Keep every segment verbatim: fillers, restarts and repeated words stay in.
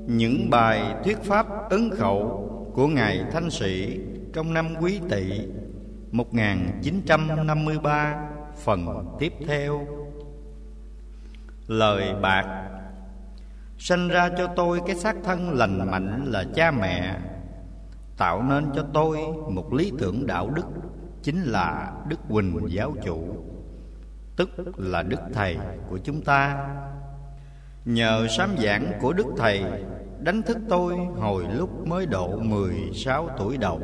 những bài thuyết pháp ấn khẩu của Ngài Thanh Sĩ trong năm Quý Tỵ một nghìn chín trăm năm mươi ba, phần tiếp theo. Lời bạc: sanh ra cho tôi cái xác thân lành mạnh là cha mẹ, tạo nên cho tôi một lý tưởng đạo đức, chính là Đức Huỳnh Giáo Chủ, tức là Đức Thầy của chúng ta. Nhờ sám giảng của Đức Thầy đánh thức tôi hồi lúc mới độ mười sáu tuổi đầu.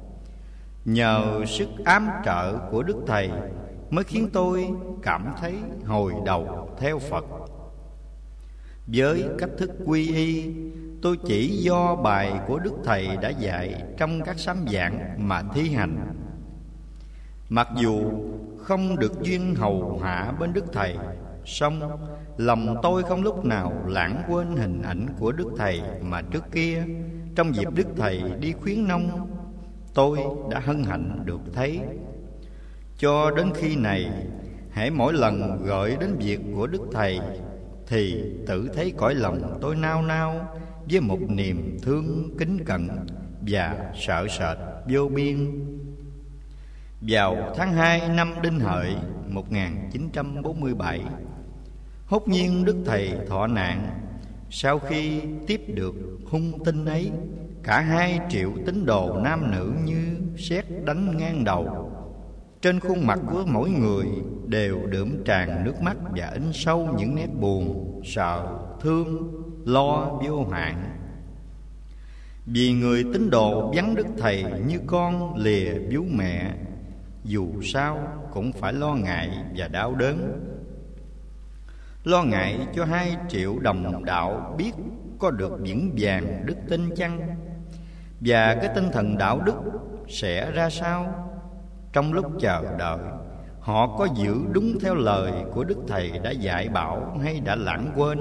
Nhờ sức ám trợ của Đức Thầy mới khiến tôi cảm thấy hồi đầu theo Phật. Với cách thức quy y, tôi chỉ do bài của Đức Thầy đã dạy trong các sám giảng mà thi hành. Mặc dù không được duyên hầu hạ bên Đức Thầy, song lòng tôi không lúc nào lãng quên hình ảnh của Đức Thầy mà trước kia, trong dịp Đức Thầy đi khuyến nông, tôi đã hân hạnh được thấy. Cho đến khi này, hễ mỗi lần gợi đến việc của Đức Thầy thì tự thấy cõi lòng tôi nao nao với một niềm thương kính cẩn và sợ sệt vô biên. Vào tháng hai năm Đinh Hợi một nghìn chín trăm bốn mươi bảy, hốt nhiên Đức Thầy thọ nạn. Sau khi tiếp được hung tin ấy, cả hai triệu tín đồ nam nữ như sét đánh ngang đầu. Trên khuôn mặt của mỗi người đều đượm tràn nước mắt và in sâu những nét buồn, sợ, thương, lo vô hạn. Vì người tín đồ vắng Đức Thầy như con lìa vú mẹ, dù sao cũng phải lo ngại và đau đớn. Lo ngại cho hai triệu đồng đạo biết có được vững vàng đức tin chăng, và cái tinh thần đạo đức sẽ ra sao. Trong lúc chờ đợi, họ có giữ đúng theo lời của Đức Thầy đã dạy bảo hay đã lãng quên?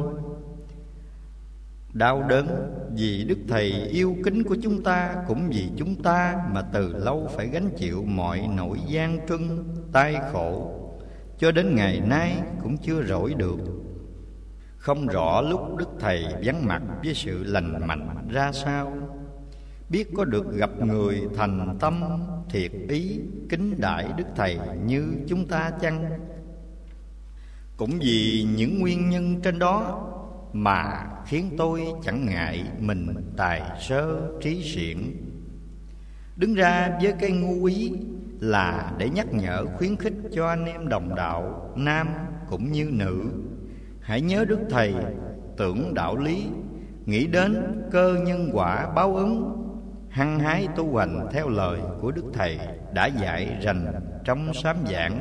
Đau đớn vì Đức Thầy yêu kính của chúng ta, cũng vì chúng ta mà từ lâu phải gánh chịu mọi nỗi gian truân, tai khổ, cho đến ngày nay cũng chưa rỗi được. Không rõ lúc Đức Thầy vắng mặt với sự lành mạnh ra sao, biết có được gặp người thành tâm thiệt ý kính đại Đức Thầy như chúng ta chăng? Cũng vì những nguyên nhân trên đó mà khiến tôi chẳng ngại mình tài sơ trí xiển, đứng ra với cái ngu ý là để nhắc nhở khuyến khích cho anh em đồng đạo nam cũng như nữ hãy nhớ Đức Thầy, tưởng đạo lý, nghĩ đến cơ nhân quả báo ứng, hăng hái tu hành theo lời của Đức Thầy đã dạy rành trong sám giảng.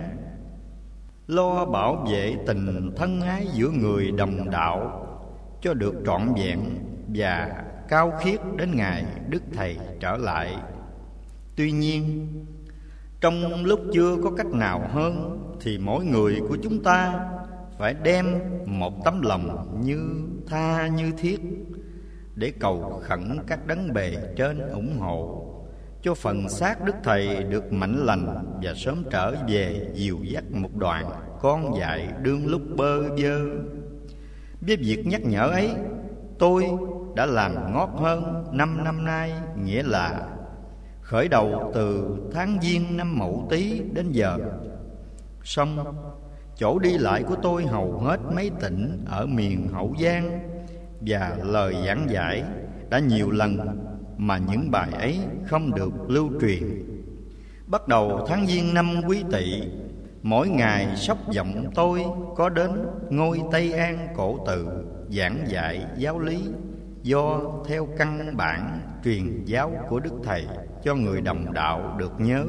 Lo bảo vệ tình thân ái giữa người đồng đạo cho được trọn vẹn và cao khiết đến ngày Đức Thầy trở lại. Tuy nhiên, trong lúc chưa có cách nào hơn thì mỗi người của chúng ta phải đem một tấm lòng như tha như thiết để cầu khẩn các đấng bề trên ủng hộ cho phần xác Đức Thầy được mạnh lành và sớm trở về dìu dắt một đoạn con dại đương lúc bơ vơ. Với việc nhắc nhở ấy, tôi đã làm ngót hơn năm năm nay, nghĩa là khởi đầu từ tháng Giêng năm Mậu Tý đến giờ. Song chỗ đi lại của tôi hầu hết mấy tỉnh ở miền Hậu Giang, và lời giảng giải đã nhiều lần mà những bài ấy không được lưu truyền. Bắt đầu tháng Giêng năm Quý Tỵ, mỗi ngày sóc giọng tôi có đến ngôi Tây An Cổ Tự giảng dạy giáo lý do theo căn bản truyền giáo của Đức Thầy cho người đồng đạo được nhớ.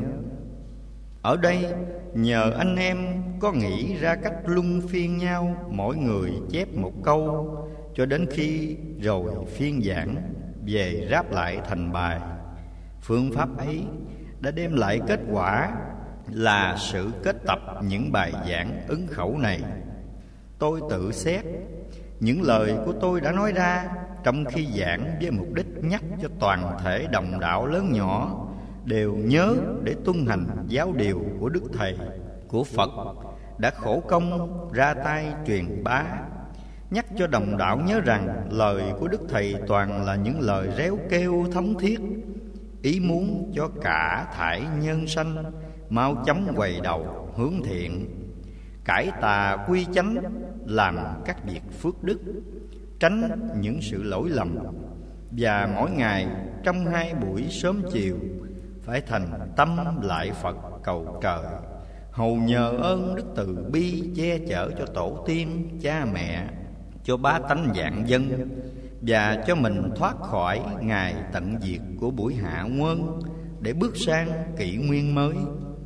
Ở đây nhờ anh em có nghĩ ra cách luân phiên nhau, mỗi người chép một câu, cho đến khi rồi phiên giảng về ráp lại thành bài. Phương pháp ấy đã đem lại kết quả là sự kết tập những bài giảng ứng khẩu này. Tôi tự xét những lời của tôi đã nói ra trong khi giảng với mục đích nhắc cho toàn thể đồng đạo lớn nhỏ đều nhớ để tuân hành giáo điều của Đức Thầy, của Phật đã khổ công ra tay truyền bá, nhắc cho đồng đạo nhớ rằng lời của Đức Thầy toàn là những lời réo kêu thống thiết, ý muốn cho cả thải nhân sanh mau chóng quay đầu hướng thiện, cải tà quy chánh, làm các việc phước đức, tránh những sự lỗi lầm. Và mỗi ngày trong hai buổi sớm chiều phải thành tâm lại Phật cầu trời, hầu nhờ ơn đức từ bi che chở cho tổ tiên cha mẹ, cho bá tánh vạn dân, và cho mình thoát khỏi ngày tận diệt của buổi hạ nguyên để bước sang kỷ nguyên mới.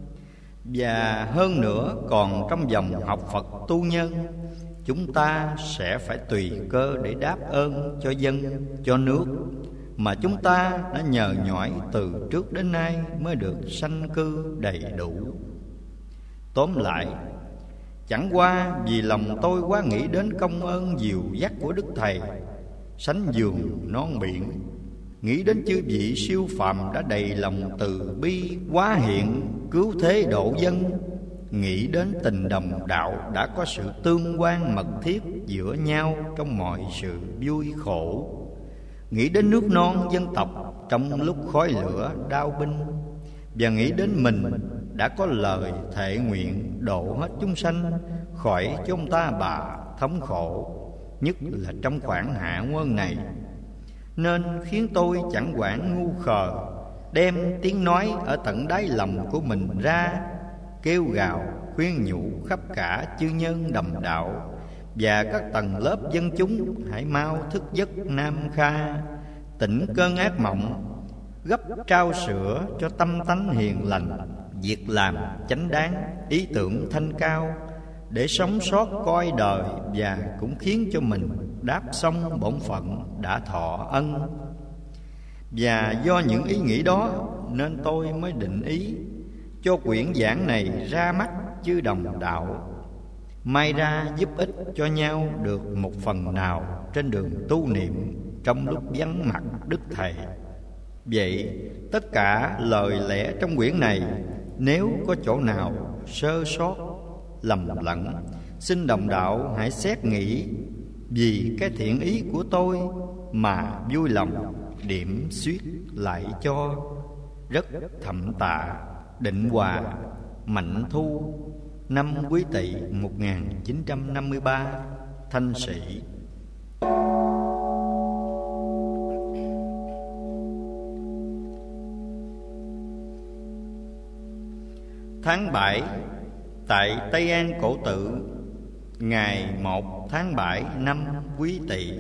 Và hơn nữa, còn trong dòng học Phật tu nhân, chúng ta sẽ phải tùy cơ để đáp ơn cho dân, cho nước mà chúng ta đã nhờ nhỏi từ trước đến nay mới được sanh cư đầy đủ. Tóm lại, chẳng qua vì lòng tôi quá nghĩ đến công ơn dìu dắt của Đức Thầy, sánh giường non biển, nghĩ đến chư vị siêu phàm đã đầy lòng từ bi hóa hiện cứu thế độ dân, nghĩ đến tình đồng đạo đã có sự tương quan mật thiết giữa nhau trong mọi sự vui khổ, nghĩ đến nước non dân tộc trong lúc khói lửa đao binh, và nghĩ đến mình đã có lời thệ nguyện độ hết chúng sanh khỏi chúng ta bà thống khổ, nhất là trong khoảng hạ nguyên này, nên khiến tôi chẳng quản ngu khờ, đem tiếng nói ở tận đáy lòng của mình ra, kêu gào khuyên nhủ khắp cả chư nhân đồng đạo và các tầng lớp dân chúng hãy mau thức giấc nam kha, tỉnh cơn ác mộng, gấp trao sữa cho tâm tánh hiền lành, việc làm chánh đáng, ý tưởng thanh cao, để sống sót coi đời, và cũng khiến cho mình đáp xong bổn phận đã thọ ân. Và do những ý nghĩ đó nên tôi mới định ý cho quyển giảng này ra mắt chư đồng đạo, may ra giúp ích cho nhau được một phần nào trên đường tu niệm trong lúc vắng mặt Đức Thầy. Vậy tất cả lời lẽ trong quyển này, nếu có chỗ nào sơ sót lầm lẫn, xin đồng đạo hãy xét nghĩ, vì cái thiện ý của tôi mà vui lòng điểm xuyết lại cho. Rất thậm tạ. Định Hòa, Mạnh Thu, năm Quý Tỵ một nghìn chín trăm năm mươi ba, Thanh Sĩ. Tháng bảy, tại Tây An Cổ Tự, ngày một tháng bảy năm Quý Tỵ.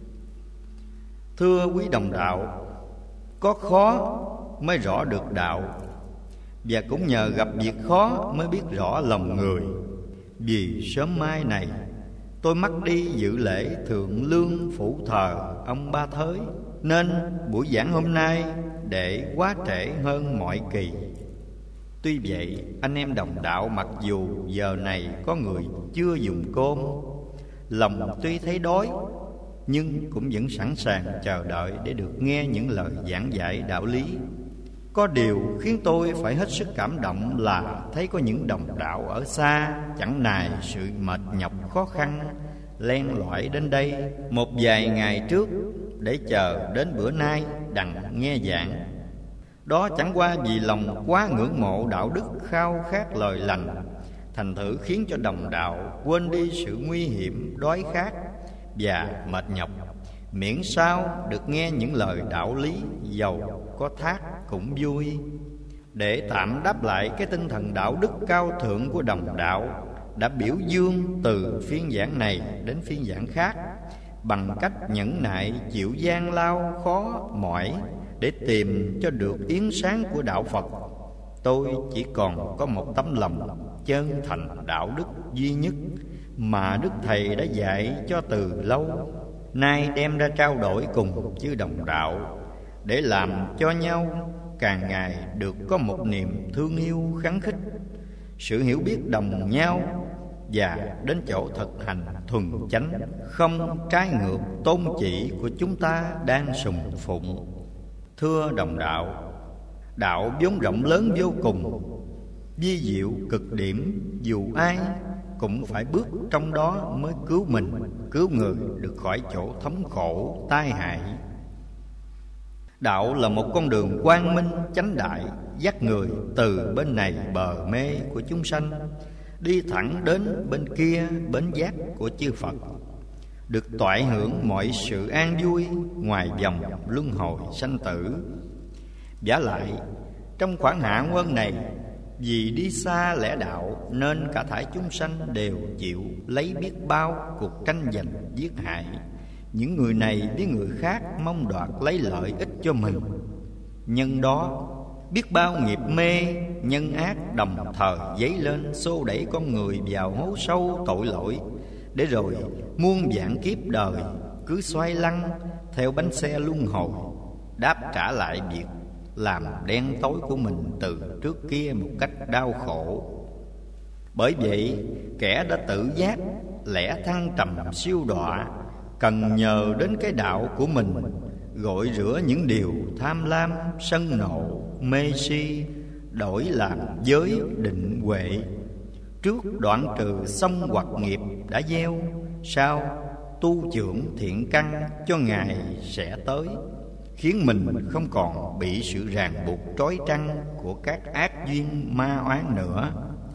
Thưa quý đồng đạo, có khó mới rõ được đạo, và cũng nhờ gặp việc khó mới biết rõ lòng người. Vì sớm mai này tôi mắc đi dự lễ thượng lương phụ thờ ông Ba Thới, nên buổi giảng hôm nay để quá trễ hơn mọi kỳ. Tuy vậy, anh em đồng đạo mặc dù giờ này có người chưa dùng cơm, lòng tuy thấy đói, nhưng cũng vẫn sẵn sàng chờ đợi để được nghe những lời giảng dạy đạo lý. Có điều khiến tôi phải hết sức cảm động là thấy có những đồng đạo ở xa chẳng nài sự mệt nhọc khó khăn, len lỏi đến đây một vài ngày trước để chờ đến bữa nay đặng nghe giảng. Đó chẳng qua vì lòng quá ngưỡng mộ đạo đức, khao khát lời lành, thành thử khiến cho đồng đạo quên đi sự nguy hiểm, đói khát và mệt nhọc, miễn sao được nghe những lời đạo lý, dầu có thác cũng vui. Để tạm đáp lại cái tinh thần đạo đức cao thượng của đồng đạo đã biểu dương từ phiên giảng này đến phiên giảng khác, bằng cách nhẫn nại chịu gian lao khó mỏi để tìm cho được yến sáng của đạo Phật, tôi chỉ còn có một tấm lòng chân thành đạo đức duy nhất mà Đức Thầy đã dạy cho từ lâu, nay đem ra trao đổi cùng chư đồng đạo, để làm cho nhau càng ngày được có một niềm thương yêu khắng khích, sự hiểu biết đồng nhau, và đến chỗ thực hành thuần chánh, không trái ngược tôn chỉ của chúng ta đang sùng phụng. Thưa đồng đạo, đạo vốn rộng lớn vô cùng, vi diệu cực điểm, dù ai cũng phải bước trong đó mới cứu mình, cứu người được khỏi chỗ thống khổ tai hại. Đạo là một con đường quang minh chánh đại, dắt người từ bên này bờ mê của chúng sanh đi thẳng đến bên kia bến giác của chư Phật, được toại hưởng mọi sự an vui ngoài vòng luân hồi sanh tử. Vả lại, trong khoảng hạ quân này, vì đi xa lẽ đạo nên cả thảy chúng sanh đều chịu lấy biết bao cuộc tranh giành giết hại. Những người này với người khác mong đoạt lấy lợi ích cho mình. Nhân đó biết bao nghiệp mê nhân ác đồng thời dấy lên, xô đẩy con người vào hố sâu tội lỗi, để rồi muôn vạn kiếp đời cứ xoay lăn theo bánh xe luân hồi, đáp trả lại việc làm đen tối của mình từ trước kia một cách đau khổ. Bởi vậy, kẻ đã tự giác lẽ thăng trầm siêu đọa cần nhờ đến cái đạo của mình, gội rửa những điều tham lam, sân nộ, mê si, đổi làm giới định huệ. Trước đoạn trừ xong hoặc nghiệp đã gieo, sau tu trưởng thiện căn cho ngày sẽ tới, khiến mình không còn bị sự ràng buộc trói trăng của các ác duyên ma oán nữa.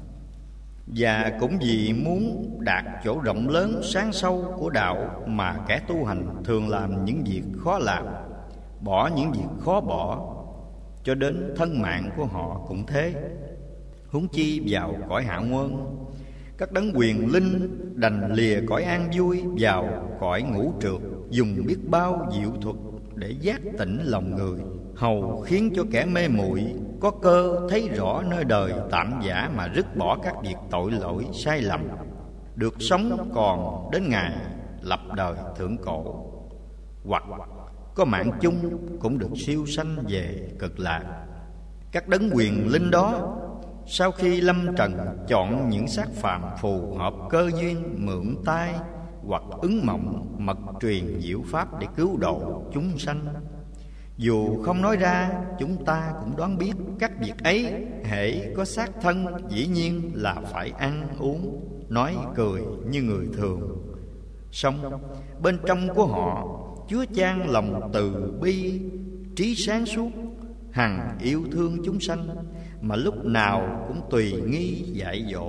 Và cũng vì muốn đạt chỗ rộng lớn sáng sâu của đạo mà kẻ tu hành thường làm những việc khó làm, bỏ những việc khó bỏ, cho đến thân mạng của họ cũng thế. Huống chi vào cõi hạ quân, các đấng quyền linh đành lìa cõi an vui vào cõi ngũ trượt, dùng biết bao diệu thuật để giác tỉnh lòng người, hầu khiến cho kẻ mê muội có cơ thấy rõ nơi đời tạm giả mà dứt bỏ các việc tội lỗi sai lầm, được sống còn đến ngày lập đời thượng cổ, hoặc có mạng chung cũng được siêu sanh về cực lạc. Các đấng quyền linh đó sau khi lâm trần chọn những xác phàm phù hợp cơ duyên, mượn tai hoặc ứng mộng mật truyền diệu pháp để cứu độ chúng sanh. Dù không nói ra, chúng ta cũng đoán biết các việc ấy hễ có xác thân dĩ nhiên là phải ăn uống, nói cười như người thường. Song bên trong của họ chứa chan lòng từ bi, trí sáng suốt, hằng yêu thương chúng sanh, mà lúc nào cũng tùy nghi dạy dỗ.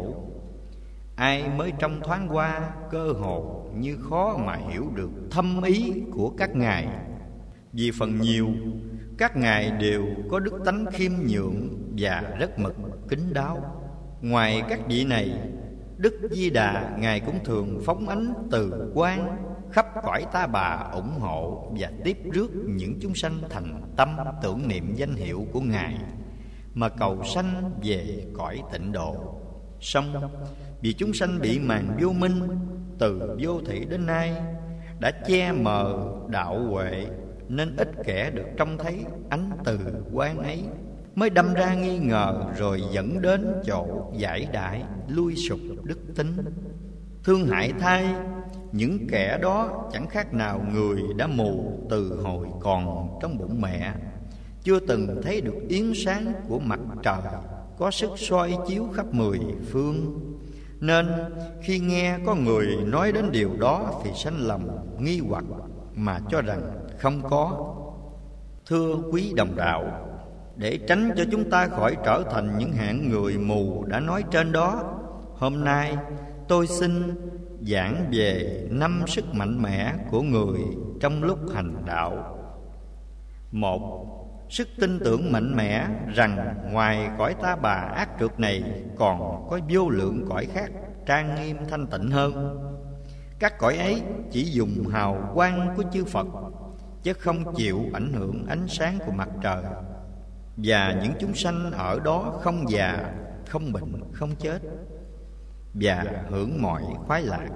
Ai mới trông thoáng qua, cơ hồ như khó mà hiểu được thâm ý của các ngài. Vì phần nhiều, các ngài đều có đức tánh khiêm nhượng và rất mực kín đáo. Ngoài các vị này, Đức Di Đà ngài cũng thường phóng ánh từ quang khắp cõi Ta Bà, ủng hộ và tiếp rước những chúng sanh thành tâm tưởng niệm danh hiệu của ngài mà cầu sanh về cõi tịnh độ. Song vì chúng sanh bị màn vô minh từ vô thị đến nay đã che mờ đạo huệ, nên ít kẻ được trông thấy ánh từ quang ấy, mới đâm ra nghi ngờ, rồi dẫn đến chỗ giải đại lui sụp đức tính. Thương hại thay, những kẻ đó chẳng khác nào người đã mù từ hồi còn trong bụng mẹ, chưa từng thấy được yến sáng của mặt trời có sức soi chiếu khắp mười phương. Nên khi nghe có người nói đến điều đó thì sanh lòng nghi hoặc mà cho rằng không có. Thưa quý đồng đạo, để tránh cho chúng ta khỏi trở thành những hạng người mù đã nói trên đó, hôm nay tôi xin giảng về năm sức mạnh mẽ của người trong lúc hành đạo. Một, sức tin tưởng mạnh mẽ rằng ngoài cõi Ta Bà ác trượt này còn có vô lượng cõi khác trang nghiêm thanh tịnh hơn. Các cõi ấy chỉ dùng hào quang của chư Phật, chứ không chịu ảnh hưởng ánh sáng của mặt trời, và những chúng sanh ở đó không già, không bệnh, không chết, và hưởng mọi khoái lạc.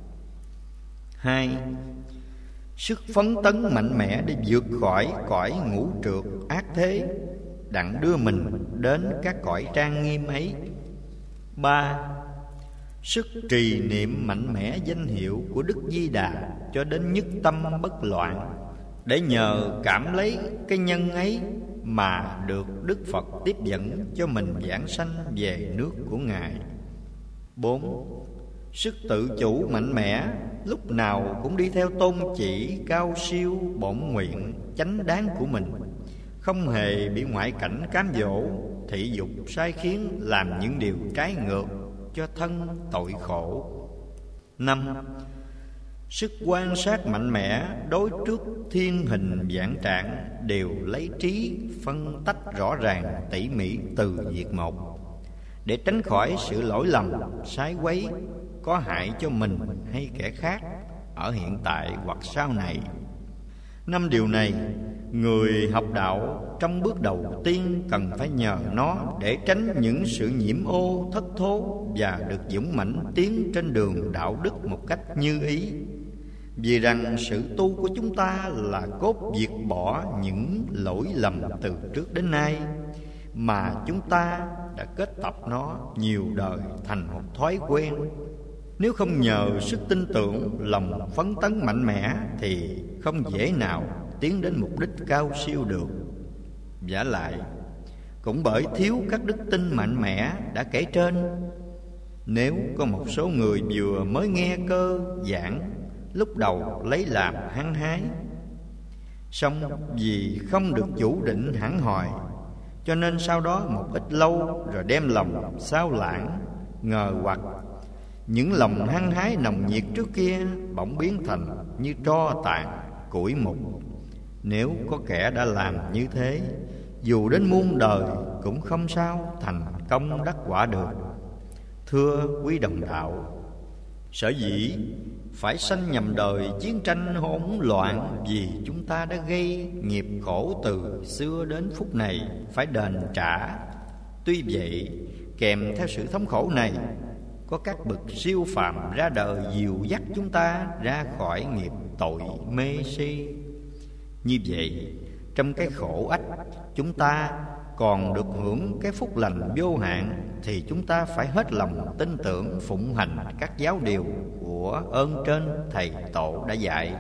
Hai, sức phấn tấn mạnh mẽ để vượt khỏi cõi ngũ trượt ác thế, đặng đưa mình đến các cõi trang nghiêm ấy. Ba, sức trì niệm mạnh mẽ danh hiệu của Đức Di Đà cho đến nhất tâm bất loạn, để nhờ cảm lấy cái nhân ấy mà được Đức Phật tiếp dẫn cho mình giảng sanh về nước của ngài. Bốn, Sức tự chủ mạnh mẽ, lúc nào cũng đi theo tôn chỉ cao siêu bổn nguyện chánh đáng của mình, không hề bị ngoại cảnh cám dỗ, thị dục sai khiến làm những điều trái ngược cho thân tội khổ. Năm. Sức quan sát mạnh mẽ đối trước thiên hình vạn trạng, đều lấy trí phân tách rõ ràng tỉ mỉ từ việc một, để tránh khỏi sự lỗi lầm sai quấy có hại cho mình hay kẻ khác ở hiện tại hoặc sau này. Năm điều này, người học đạo trong bước đầu tiên cần phải nhờ nó để tránh những sự nhiễm ô thất thố và được dũng mãnh tiến trên đường đạo đức một cách như ý. Vì rằng sự tu của chúng ta là cốt diệt bỏ những lỗi lầm từ trước đến nay, mà chúng ta đã kết tập nó nhiều đời thành một thói quen. Nếu không nhờ sức tin tưởng, lòng phấn tấn mạnh mẽ thì không dễ nào tiến đến mục đích cao siêu được. Vả lại, cũng bởi thiếu các đức tin mạnh mẽ đã kể trên, nếu có một số người vừa mới nghe cơ giảng, lúc đầu lấy làm hăng hái, song vì không được chủ định hẳn hòi, cho nên sau đó một ít lâu rồi đem lòng sao lãng, ngờ hoặc. Những lòng hăng hái nồng nhiệt trước kia bỗng biến thành như tro tàn, củi mục. Nếu có kẻ đã làm như thế, dù đến muôn đời cũng không sao thành công đắc quả được. Thưa quý đồng đạo, sở dĩ phải sanh nhầm đời chiến tranh hỗn loạn, vì chúng ta đã gây nghiệp khổ từ xưa đến phút này phải đền trả. Tuy vậy, kèm theo sự thống khổ này, có các bậc siêu phàm ra đời dìu dắt chúng ta ra khỏi nghiệp tội mê si. Như vậy, trong cái khổ ách, chúng ta còn được hưởng cái phúc lành vô hạn, thì chúng ta phải hết lòng tin tưởng phụng hành các giáo điều của ơn trên thầy tổ đã dạy.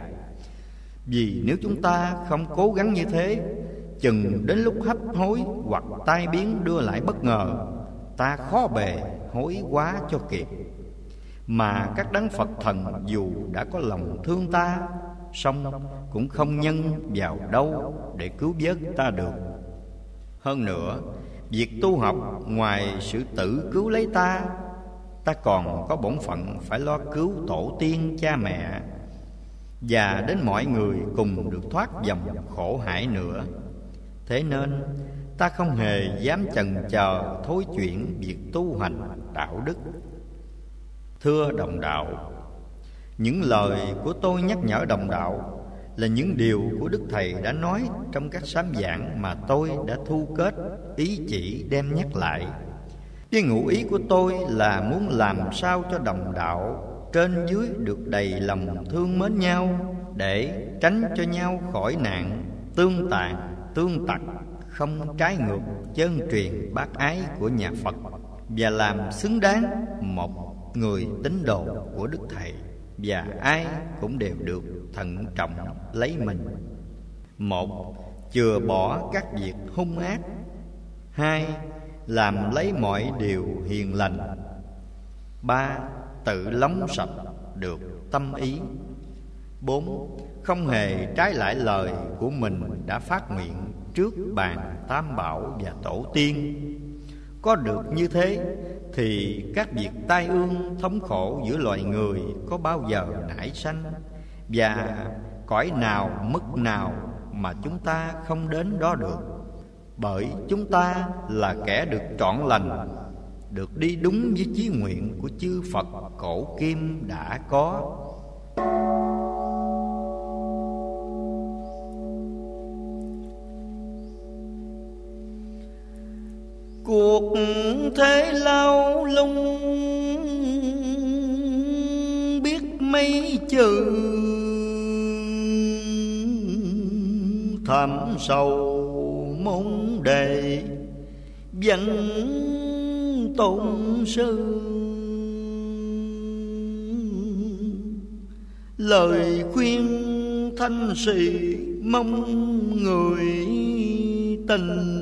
Vì nếu chúng ta không cố gắng như thế, chừng đến lúc hấp hối hoặc tai biến đưa lại bất ngờ, ta khó bề hối quá cho kịp. Mà các đấng Phật thần dù đã có lòng thương ta, song cũng không nhân vào đâu để cứu vớt ta được. Hơn nữa, việc tu học ngoài sự tự cứu lấy ta, ta còn có bổn phận phải lo cứu tổ tiên cha mẹ, và đến mọi người cùng được thoát dòng khổ hải nữa. Thế nên ta không hề dám chần chờ thối chuyển việc tu hành đạo đức. Thưa đồng đạo, những lời của tôi nhắc nhở đồng đạo là những điều của Đức Thầy đã nói trong các sám giảng mà tôi đã thu kết ý chỉ đem nhắc lại. Cái ngụ ý của tôi là muốn làm sao cho đồng đạo trên dưới được đầy lòng thương mến nhau, để tránh cho nhau khỏi nạn tương tàn tương tặc, không trái ngược chân truyền bác ái của nhà Phật, và làm xứng đáng một người tín đồ của Đức Thầy, và ai cũng đều được thận trọng lấy mình. Một, chừa bỏ các việc hung ác. Hai, làm lấy mọi điều hiền lành. Ba, tự lóng sạch được tâm ý. Bốn, không hề trái lại lời của mình đã phát nguyện trước bàn Tam Bảo và Tổ tiên. Có được như thế thì các việc tai ương thống khổ giữa loài người có bao giờ nảy sanh, và cõi nào mức nào mà chúng ta không đến đó được. Bởi chúng ta là kẻ được trọn lành, được đi đúng với chí nguyện của chư Phật cổ kim đã có. Cuộc thế lao lung biết mấy chữ, thẳm sâu môn đề văn tôn sư. Lời khuyên thanh sĩ mong người tình,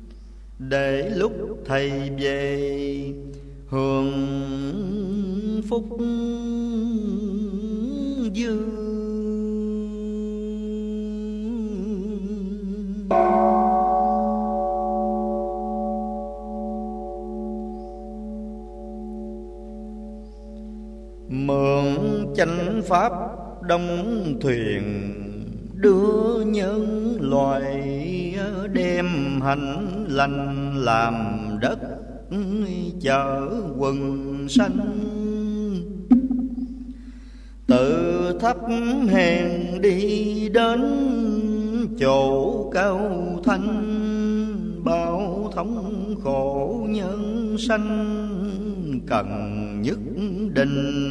để lúc thầy về hưởng phúc dư. Mượn chánh pháp đông thuyền, đưa nhân loại đem hạnh lành làm đất chở quần sanh. Tự thấp hèn đi đến chỗ cao thanh, bao thống khổ nhân sanh cần nhất định.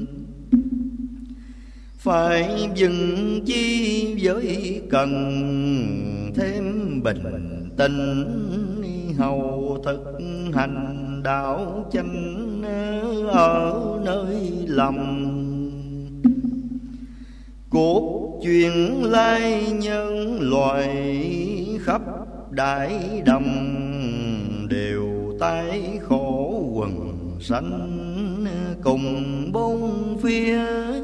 Phải dừng chi với cần thêm bình tĩnh, hầu thực hành đạo chánh ở nơi lòng. Cuộc chuyện lai nhân loại khắp đại đồng, đều tái khổ quần sanh cùng bốn phía.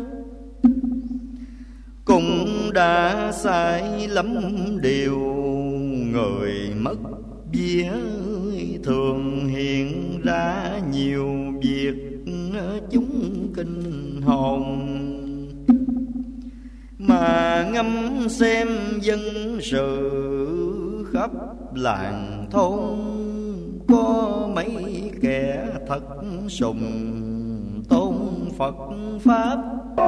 Cũng đã sai lắm điều, người mất vía thường hiện ra nhiều việc chúng kinh hồn. Mà ngâm xem dân sự khắp làng thôn, có mấy kẻ thật sùng tôn Phật Pháp.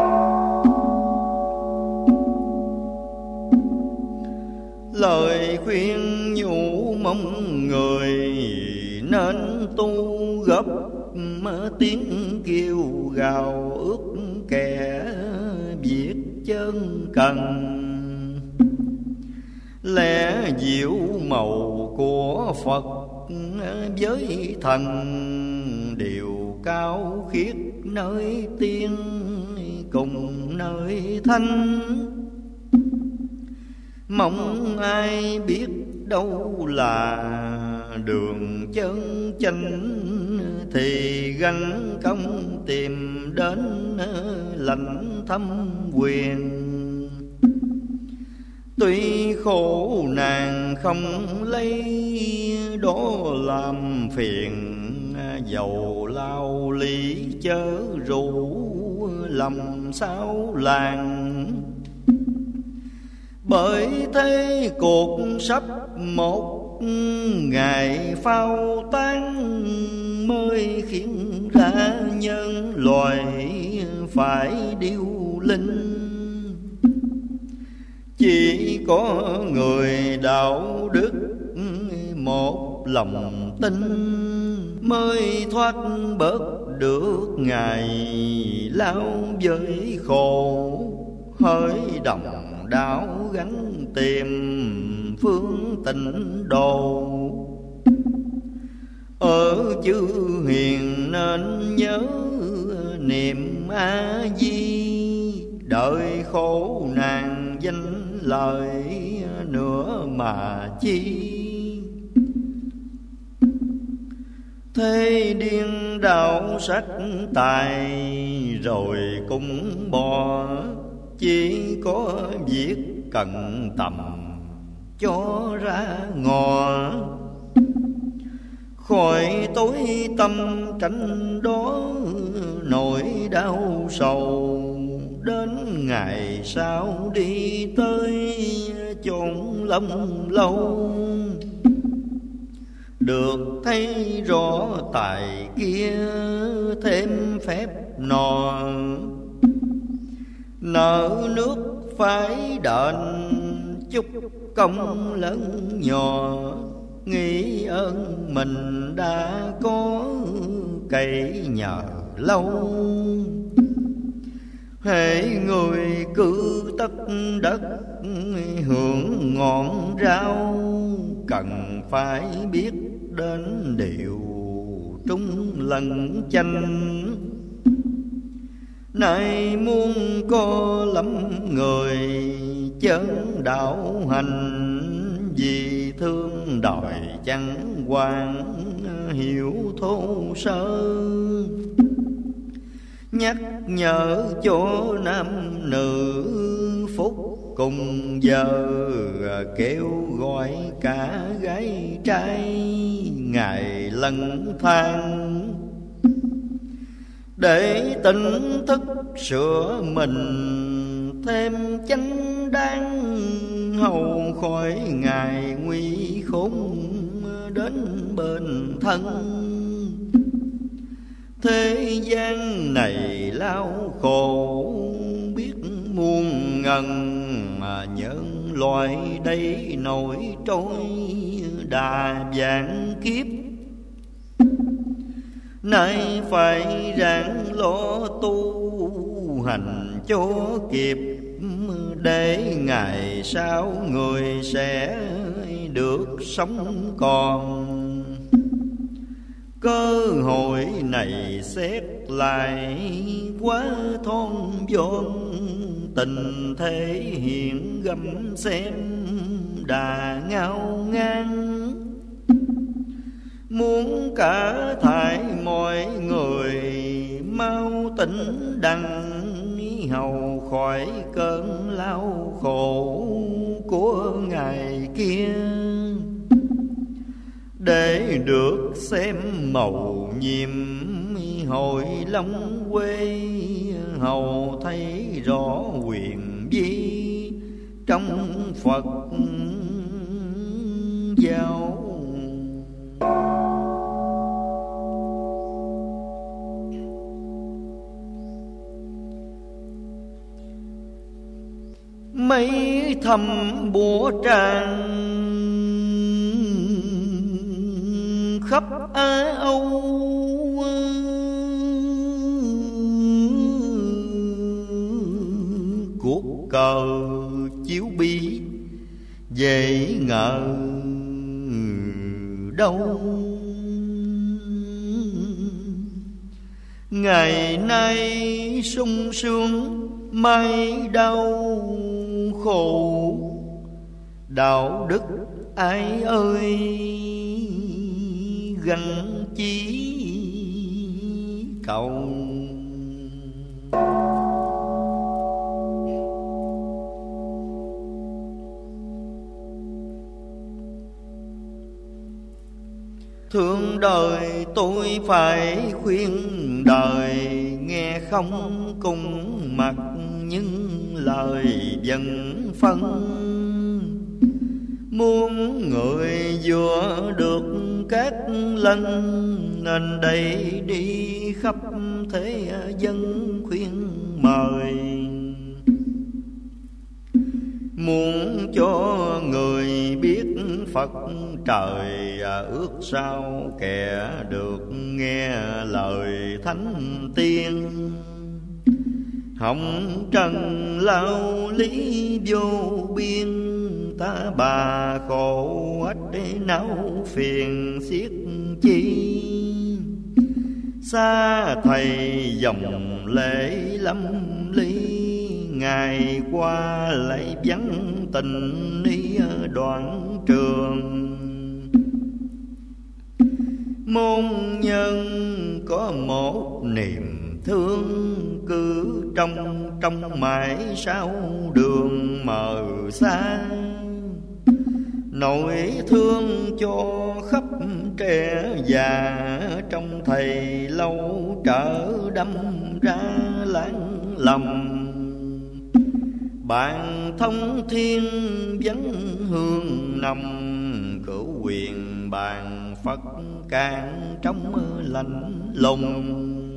Lời khuyên nhủ mong người nên tu gấp, tiếng kêu gào ước kẻ việc chân cần. Lẽ diệu màu của Phật với thần, đều cao khiết nơi tiên cùng nơi thanh. Mong ai biết đâu là đường chân chánh, thì gánh công tìm đến lãnh thâm quyền. Tuy khổ nạn không lấy đó làm phiền, dầu lao lý chớ rủ lòng sao làng. Bởi thế cuộc sắp một ngày phao tán, mới khiến ra nhân loại phải điêu linh. Chỉ có người đạo đức một lòng tin, mới thoát bớt được ngày lao với khổ. Hỡi đồng đạo gánh tìm phương tịnh độ, ở chư hiền nên nhớ niệm A Di. Đợi khổ nạn danh lời nữa mà chi, thế điên đạo sắc tài rồi cũng bỏ. Chỉ có việc cần tầm cho ra ngò, khỏi tối tâm tránh đó nỗi đau sầu. Đến ngày sau đi tới chốn lâm lâu, được thấy rõ tài kia thêm phép nọ. Nợ nước phải đền chút công lớn nhỏ, nghĩ ơn mình đã có cậy nhờ lâu. Hễ người cư tất đất hưởng ngọn rau, cần phải biết đến điều trung lẫn chanh. Nay muôn có lắm người chân đạo hành, vì thương đòi chẳng quan hiểu thô sơ. nhắc nhở cho nam nữ phúc cùng giờ, kêu gọi cả gái trai ngày lân thang, để tỉnh thức sửa mình thêm chánh đáng, hầu khỏi ngài nguy khốn đến bên thân. Thế gian này lao khổ biết muôn ngần, mà nhân loại đây nổi trôi đà vạn kiếp. Nay phải ráng lo tu hành cho kịp, để ngày sau người sẽ được sống còn. Cơ hội này xét lại quá thon vốn, tình thế hiện gầm xem đà ngao ngang. Muốn cả thải mọi người mau tỉnh đặng, hầu khỏi cơn lao khổ của ngày kia, để được xem màu nhiệm hội long quê, hầu thấy rõ quyền vi trong Phật giáo. Mấy thầm bủa tràn khắp Á Âu, cuộc cờ chiếu bi về ngờ đâu. Ngày nay sung sướng mai đau khổ, đạo đức ai ơi gắn chí cầu. Thương đời tôi phải khuyên đời, nghe không cùng mặt những lời dần phân. Muốn người vừa được các lân, nên đây đi khắp thế dân khuyên mời. Muốn cho người biết Phật trời, ước sao kẻ được nghe lời thánh tiên. Hồng trần lao lý vô biên, ta bà khổ ách não phiền xiết chi. Xa thầy dòng lễ lâm ly, ngày qua lại vắng tình đi đoạn trường. Môn nhân có một niềm thương, cứ trong trong mãi sau đường mờ xa. Nỗi thương cho khắp trẻ già, trong thầy lâu trở đâm ra lãng lầm. Bạn thông thiên vấn hương nằm, cửu quyền bàn Phật can trong lạnh lùng.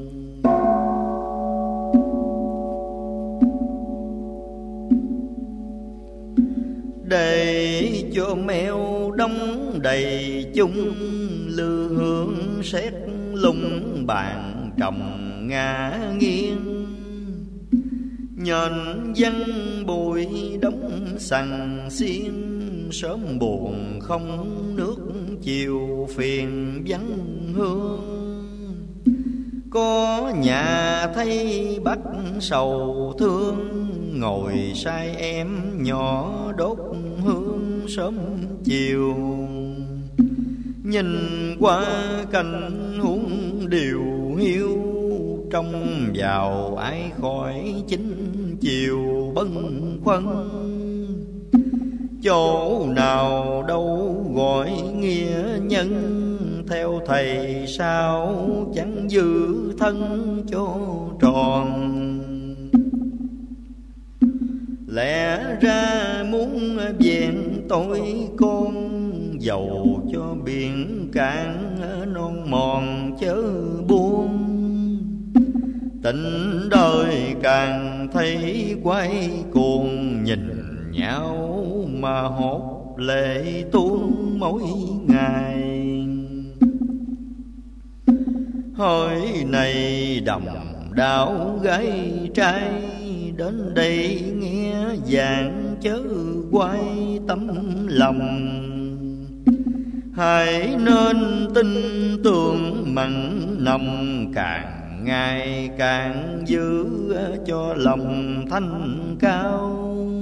Để cho mèo đóng đầy chung, lư hương xét lung bàn trồng ngã nghiêng. Nhện văn bụi đóng sằng xiên, sớm buồn không nước chiều phiền vắng hương. Có nhà thấy bắt sầu thương, ngồi sai em nhỏ đốt hương sớm chiều. Nhìn qua cảnh huống điều hiu, trong vào ai khỏi chính chiều bâng khuâng. Chỗ nào đâu gọi nghĩa nhân, theo thầy sao chẳng giữ thân cho tròn. Lẽ ra muốn vẹn tôi con, dầu cho biển cạn non mòn chớ buông. Tình đời càng thấy quay cuồng, nhìn nhau mà hốt lệ tuôn mỗi ngày. Hỏi này đồng đạo gái trai, đến đây nghe giảng chớ quay tấm lòng. Hãy nên tin tưởng mặn nồng, càng ngày càng giữ cho lòng thanh cao.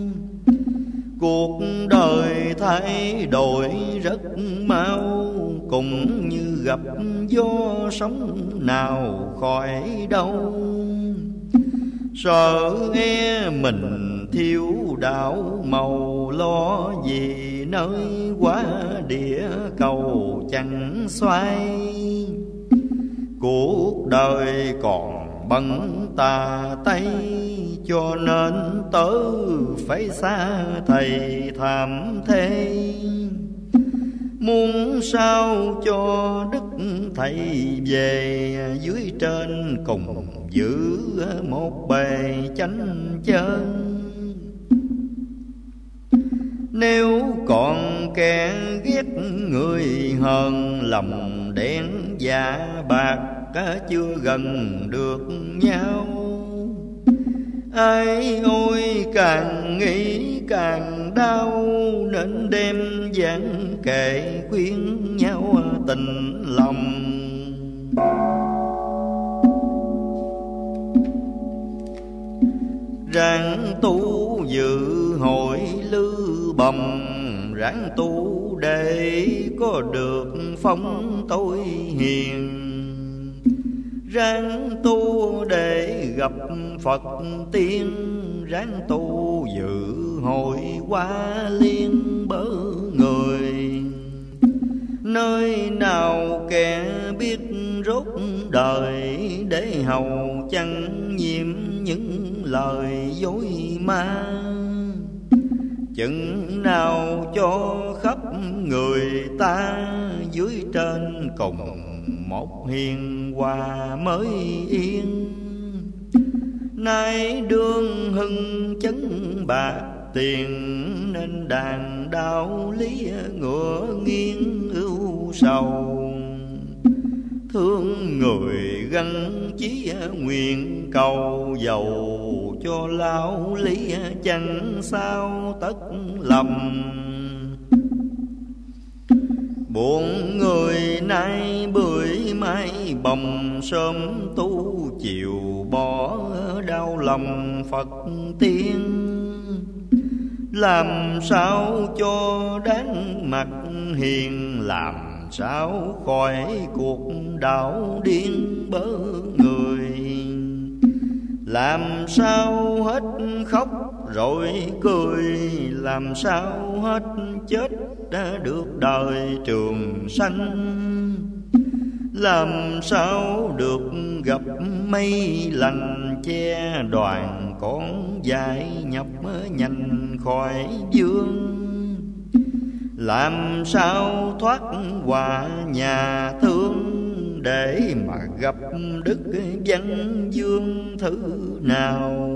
Cuộc đời thay đổi rất mau, cũng như gặp gió sóng nào khỏi đâu. Sợ e mình thiếu đạo màu, lo gì nơi quá địa cầu chẳng xoay. Cuộc đời còn bận tà tây, cho nên tớ phải xa thầy thảm thế. Muốn sao cho đức thầy về, dưới trên cùng giữ một bề chánh chân. Nếu còn kẻ ghét người hờn, lòng đen dạ bạc chưa gần được nhau. Ai ôi càng nghĩ càng đau, nên đem giảng kệ khuyên nhau tình lòng. Ráng tu dự hội lư bồng, ráng tu để có được phong tôi hiền. Ráng tu để gặp Phật tiên, ráng tu dự hội hoa liên bớ người. Nơi nào kẻ biết rốt đời, để hầu chẳng nhiễm những lời dối ma. Chừng nào cho khắp người ta, dưới trên cùng một hiền hòa mới yên. Nay đương hưng chấn bạc tiền, nên đàn đạo lý ngựa nghiêng ưu sầu. Thương người gắn chí nguyện cầu, giàu cho lão lý chẳng sao tất lầm. Buồn người nay bưởi mai bồng, sớm tu chiều bỏ đau lòng Phật tiên. Làm sao cho đáng mặt hiền, làm sao khỏi cuộc đảo điên bớ người. Làm sao hết khóc rồi cười, làm sao hết chết đã được đời trường sanh. Làm sao được gặp mây lành che đoàn, con dài nhập nhanh khỏi dương. Làm sao thoát hòa nhà thương, để mà gặp đức văn dương thứ nào.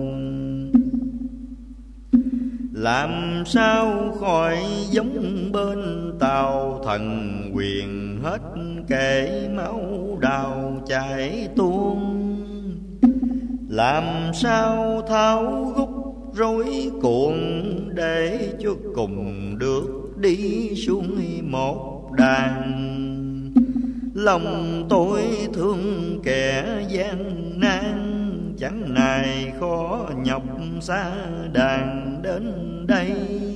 Làm sao khỏi giống bên tàu thần quyền, hết kể máu đào chảy tuôn. Làm sao tháo gút rối cuộn, để cho cùng được đi xuống một đàn. Lòng tôi thương kẻ gian nan, chẳng nài khó nhọc xa đàn đến đây.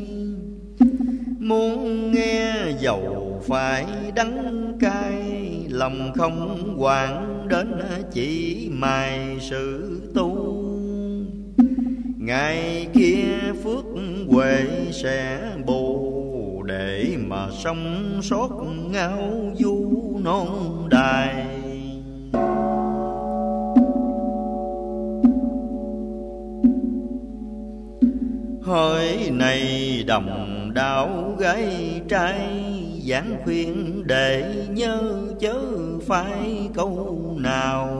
Muốn nghe dầu phải đắng cay, lòng không quản đến chỉ mài sự tu. Ngày kia phước huệ sẽ bù, để mà sống sót ngao du non đài. Hỏi này đồng đạo gái trai, giảng khuyên để nhớ chớ phải câu nào.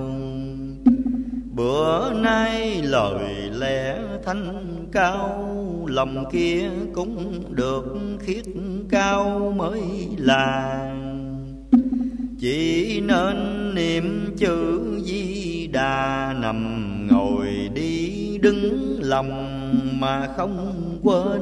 Bữa nay lời lẽ thanh cao, lòng kia cũng được khiết cao mới là. Chỉ nên niệm chữ Di Đà, nằm ngồi đi đứng lòng mà không quên.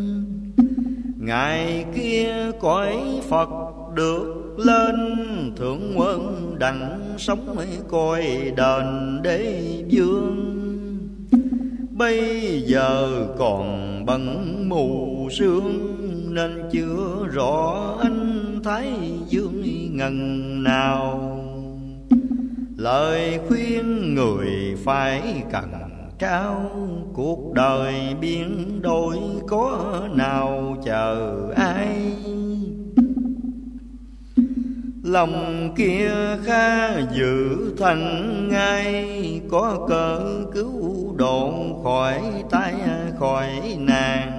Ngày kia cõi Phật được lên, thượng quân đặng sống coi đền đế vương. Bây giờ còn bận mù sương, nên chưa rõ anh Thái Dương ngần nào. Lời khuyên người phải cẩn trao, cuộc đời biến đổi có nào chờ ai. Lòng kia khá giữ thành ngay, có cớ cứu độ khỏi tai khỏi nạn.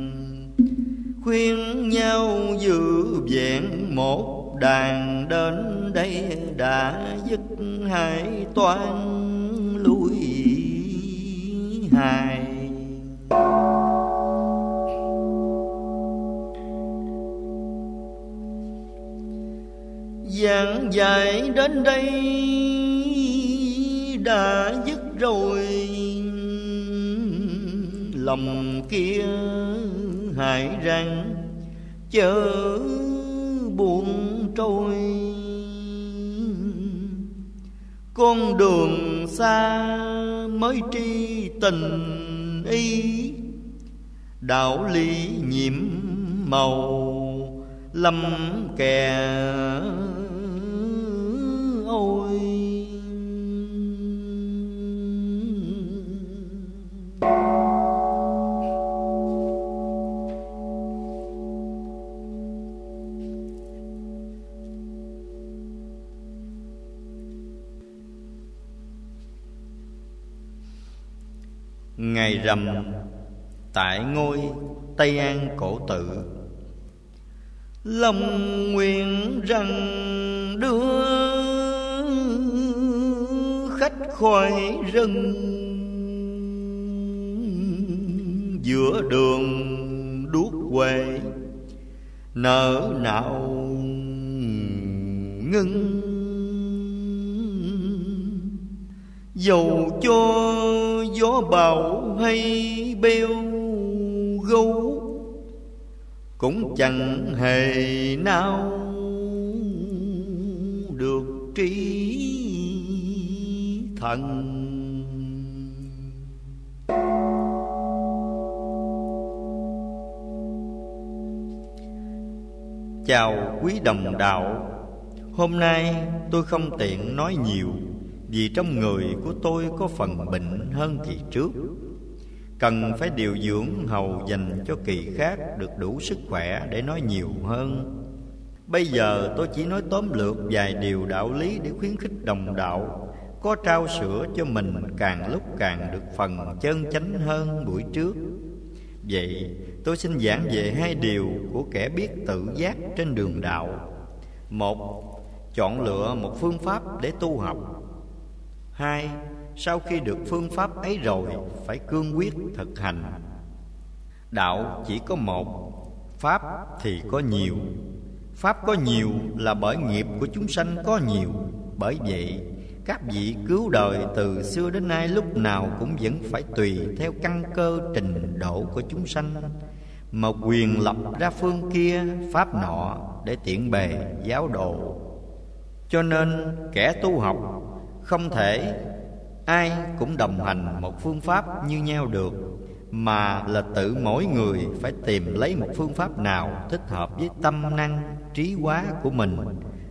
Khuyên nhau giữ vẹn một đàn, đến đây đã dứt hai toan lui hai. Giảng dạy đến đây đã dứt rồi, lòng kia hãy rằng chớ buồn trôi. Con đường xa mới tri tình ý, đạo lý nhiệm màu lâm kè ôi. Ngày rằm tại ngôi Tây An Cổ Tự, lòng nguyện rằng đưa khách khỏi rừng. Giữa đường đuốc quê nở nào ngưng. Dầu cho gió bão hay beo gấu, cũng chẳng hề nào được trí thần. Chào quý đồng đạo. Hôm nay tôi không tiện nói nhiều, vì trong người của tôi có phần bệnh hơn kỳ trước, cần phải điều dưỡng hầu dành cho kỳ khác được đủ sức khỏe để nói nhiều hơn. Bây giờ tôi chỉ nói tóm lược vài điều đạo lý để khuyến khích đồng đạo có trao sữa cho mình càng lúc càng được phần chân chánh hơn buổi trước. Vậy tôi xin giảng về hai điều của kẻ biết tự giác trên đường đạo. Một, chọn lựa một phương pháp để tu học. Hai, sau khi được phương pháp ấy rồi phải cương quyết thực hành. Đạo chỉ có một, pháp thì có nhiều. Pháp có nhiều là bởi nghiệp của chúng sanh có nhiều. Bởi vậy các vị cứu đời từ xưa đến nay lúc nào cũng vẫn phải tùy theo căn cơ trình độ của chúng sanh mà quyền lập ra phương kia pháp nọ để tiện bề giáo độ. Cho nên kẻ tu học không thể ai cũng đồng hành một phương pháp như nhau được, mà là tự mỗi người phải tìm lấy một phương pháp nào thích hợp với tâm năng trí hóa của mình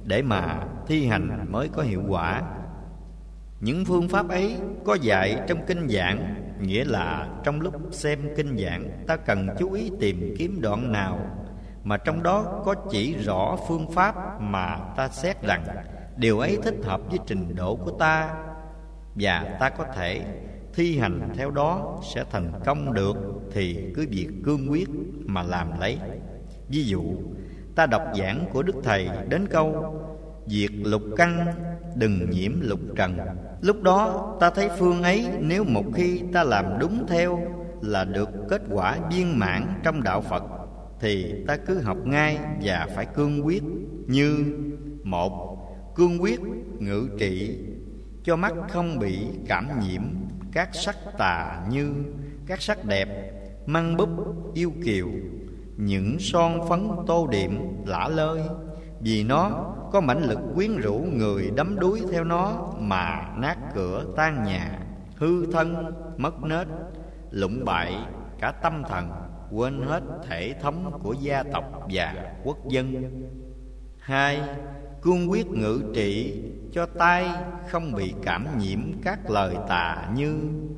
để mà thi hành mới có hiệu quả. Những phương pháp ấy có dạy trong kinh giảng, nghĩa là trong lúc xem kinh giảng, ta cần chú ý tìm kiếm đoạn nào mà trong đó có chỉ rõ phương pháp mà ta xét rằng điều ấy thích hợp với trình độ của ta, và ta có thể thi hành theo đó sẽ thành công được, thì cứ việc cương quyết mà làm lấy. Ví dụ, ta đọc giảng của Đức Thầy đến câu diệt lục căn, đừng nhiễm lục trần. Lúc đó ta thấy phương ấy nếu một khi ta làm đúng theo là được kết quả viên mãn trong đạo Phật, thì ta cứ học ngay và phải cương quyết. Như một, cương quyết ngự trị cho mắt không bị cảm nhiễm các sắc tà như các sắc đẹp, măng búp, yêu kiều, những son phấn tô điểm lả lơi, vì nó có mãnh lực quyến rũ người đắm đuối theo nó mà nát cửa tan nhà, hư thân mất nết, lụng bại cả tâm thần, quên hết thể thống của gia tộc và quốc dân. Hai, cương quyết ngự trị cho tai không bị cảm nhiễm các lời tà như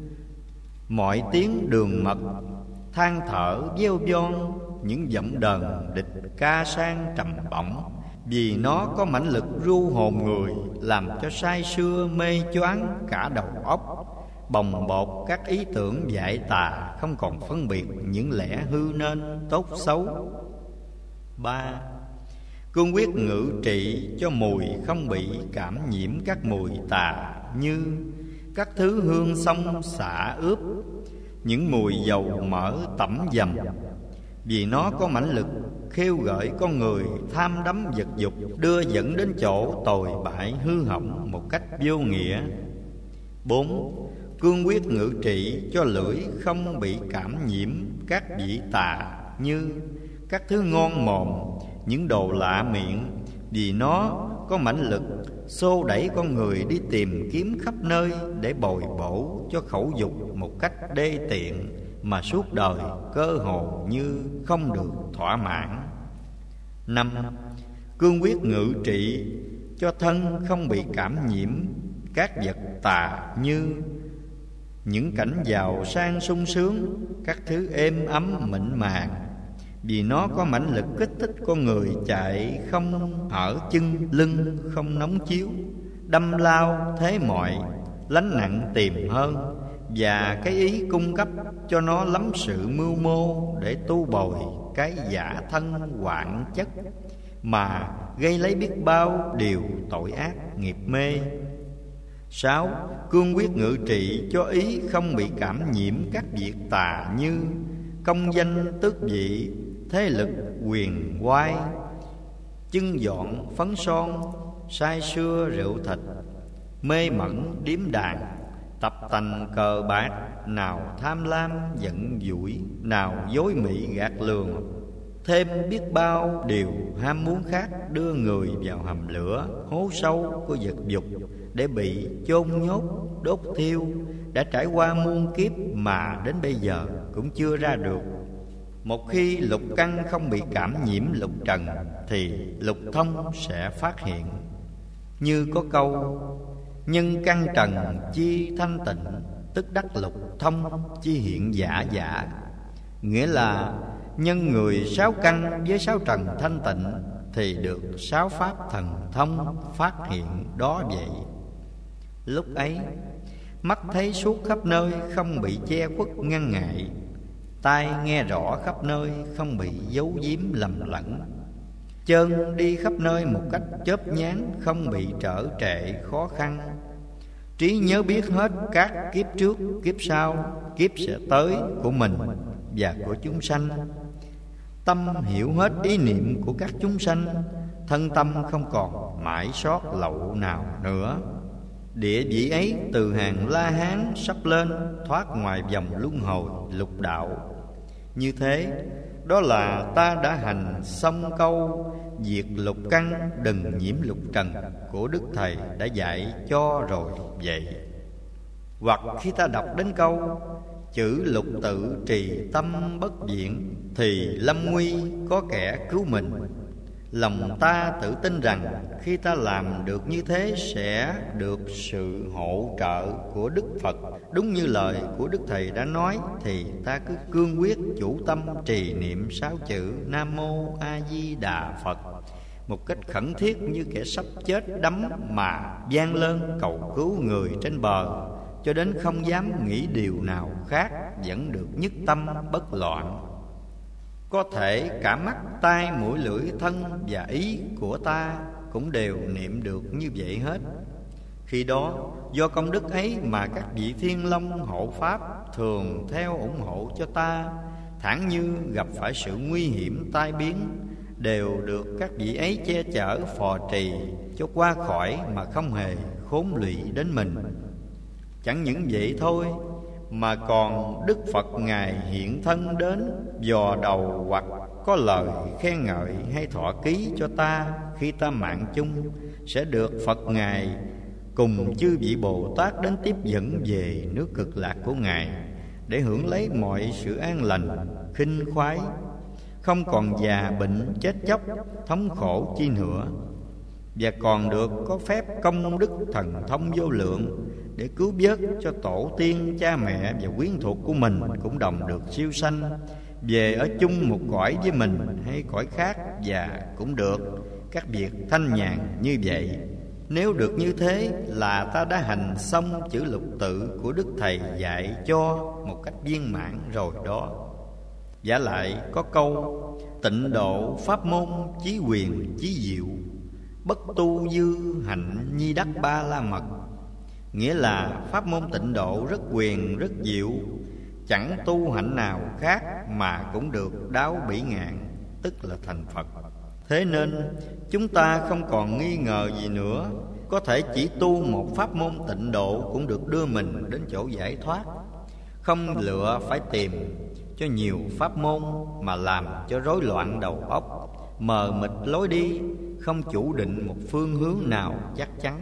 mọi tiếng đường mật, than thở gieo von, những giọng đờn địch ca sang trầm bổng, vì nó có mãnh lực ru hồn người, làm cho say sưa mê choáng cả đầu óc, bồng bột các ý tưởng dại tà, không còn phân biệt những lẽ hư nên tốt xấu. Ba, cương quyết ngự trị cho mùi không bị cảm nhiễm các mùi tà như các thứ hương xông xạ ướp, những mùi dầu mỡ tẩm dầm, vì nó có mãnh lực khêu gợi con người tham đắm vật dục, đưa dẫn đến chỗ tồi bại hư hỏng một cách vô nghĩa. Bốn, cương quyết ngự trị cho lưỡi không bị cảm nhiễm các vị tà như các thứ ngon mồm, những đồ lạ miệng, vì nó có mãnh lực xô đẩy con người đi tìm kiếm khắp nơi để bồi bổ cho khẩu dục một cách đê tiện, mà suốt đời cơ hồ như không được thỏa mãn. Năm, cương quyết ngự trị cho thân không bị cảm nhiễm các vật tà như những cảnh giàu sang sung sướng, các thứ êm ấm mịn màng, vì nó có mãnh lực kích thích con người chạy không hở chân lưng, không nóng chiếu, đâm lao thế mọi, lánh nặng tìm hơn, và cái ý cung cấp cho nó lắm sự mưu mô để tu bồi cái giả thân hoạn chất, mà gây lấy biết bao điều tội ác nghiệp mê. Sáu, cương quyết ngự trị cho ý không bị cảm nhiễm các việc tà như công danh tước vị, thế lực quyền oai, chân dọn phấn son, say sưa rượu thịt, mê mẩn điếm đàn, tập tành cờ bạc, nào tham lam giận dỗi, nào dối mị gạt lường, thêm biết bao điều ham muốn khác đưa người vào hầm lửa hố sâu của vật dục để bị chôn nhốt đốt thiêu, đã trải qua muôn kiếp mà đến bây giờ cũng chưa ra được. Một khi lục căn không bị cảm nhiễm lục trần thì lục thông sẽ phát hiện. Như có câu nhân căn trần chi thanh tịnh, tức đắc lục thông chi hiện giả giả, nghĩa là nhân người sáu căn với sáu trần thanh tịnh thì được sáu pháp thần thông phát hiện đó vậy. Lúc ấy mắt thấy suốt khắp nơi không bị che khuất ngăn ngại, tai nghe rõ khắp nơi không bị giấu giếm lầm lẫn, chân đi khắp nơi một cách chớp nhoáng không bị trở trệ khó khăn, trí nhớ biết hết các kiếp trước kiếp sau kiếp sẽ tới của mình và của chúng sanh, tâm hiểu hết ý niệm của các chúng sanh, thân tâm không còn mãi sót lậu nào nữa. Địa vị ấy từ hàng La Hán sắp lên, thoát ngoài vòng luân hồi lục đạo. Như thế, đó là ta đã hành xong câu diệt lục căn đừng nhiễm lục trần của Đức Thầy đã dạy cho rồi vậy. Hoặc khi ta đọc đến câu chữ lục tự trì tâm bất viện thì lâm nguy có kẻ cứu mình, Lòng ta tự tin rằng khi ta làm được như thế sẽ được sự hỗ trợ của Đức Phật. Đúng như lời của Đức Thầy đã nói, thì ta cứ cương quyết chủ tâm trì niệm sáu chữ Nam Mô A Di Đà Phật một cách khẩn thiết, như kẻ sắp chết đắm mà vang lên cầu cứu người trên bờ, cho đến không dám nghĩ điều nào khác, vẫn được nhất tâm bất loạn. Có thể cả mắt, tai, mũi, lưỡi, thân và ý của ta cũng đều niệm được như vậy hết. Khi đó, do công đức ấy mà các vị Thiên Long hộ Pháp thường theo ủng hộ cho ta, thản như gặp phải sự nguy hiểm tai biến, đều được các vị ấy che chở phò trì cho qua khỏi mà không hề khốn lụy đến mình. Chẳng những vậy thôi, mà còn Đức Phật Ngài hiện thân đến dò đầu, hoặc có lời khen ngợi hay thọ ký cho ta khi ta mạng chung, sẽ được Phật Ngài cùng chư vị Bồ Tát đến tiếp dẫn về nước Cực Lạc của Ngài, để hưởng lấy mọi sự an lành, khinh khoái, không còn già bệnh chết chóc, thống khổ chi nữa. Và còn được có phép công đức thần thông vô lượng, để cứu vớt cho tổ tiên, cha mẹ và quyến thuộc của mình cũng đồng được siêu sanh, về ở chung một cõi với mình hay cõi khác, và cũng được các việc thanh nhàn như vậy. Nếu được như thế là ta đã hành xong chữ lục tự của Đức Thầy dạy cho một cách viên mãn rồi đó. Vả lại có câu: tịnh độ pháp môn chí quyền chí diệu, bất tu dư hạnh nhi đắc ba la mật. Nghĩa là pháp môn tịnh độ rất quyền rất diệu, chẳng tu hạnh nào khác mà cũng được đáo bỉ ngạn, tức là thành Phật. Thế nên chúng ta không còn nghi ngờ gì nữa, có thể chỉ tu một pháp môn tịnh độ cũng được đưa mình đến chỗ giải thoát. Không lựa phải tìm cho nhiều pháp môn mà làm cho rối loạn đầu óc, mờ mịt lối đi, không chủ định một phương hướng nào chắc chắn.